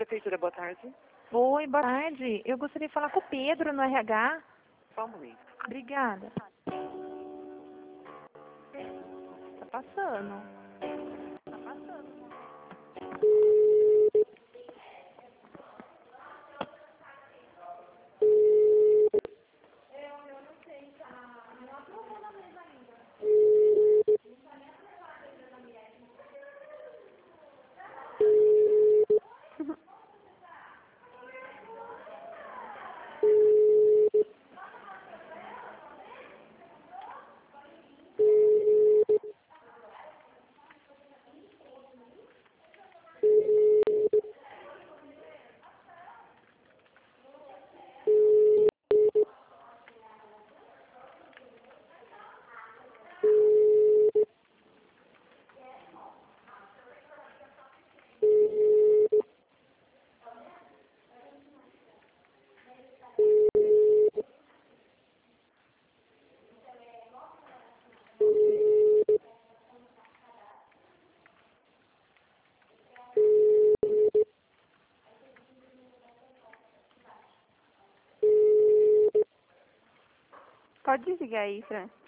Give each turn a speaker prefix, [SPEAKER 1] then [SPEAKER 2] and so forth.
[SPEAKER 1] Prefeitura, boa tarde.
[SPEAKER 2] Oi, boa tarde. Eu gostaria de falar com o Pedro no RH.
[SPEAKER 1] Só um momento.
[SPEAKER 2] Obrigada. Tá passando. Tá passando.
[SPEAKER 3] Pode desligar aí, Fran.